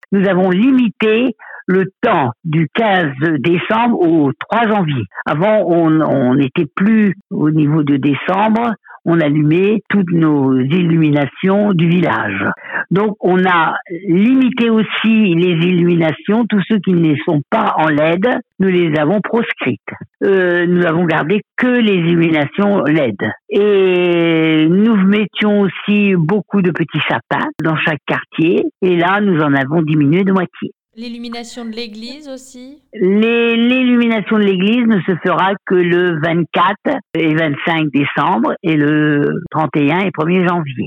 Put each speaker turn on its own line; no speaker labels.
nous avons limité le temps du 15 décembre au 3 janvier. Avant, on n'était plus au niveau de décembre, on allumait toutes nos illuminations du village. Donc, on a limité aussi les illuminations, tous ceux qui ne sont pas en LED, nous les avons proscrites. Nous avons gardé que les illuminations LED. Et nous mettions aussi beaucoup de petits sapins dans chaque quartier, et là, nous en avons diminué de moitié.
L'illumination de l'église aussi ?
L'illumination de l'église ne se fera que le 24 et 25 décembre et le 31 et 1er janvier.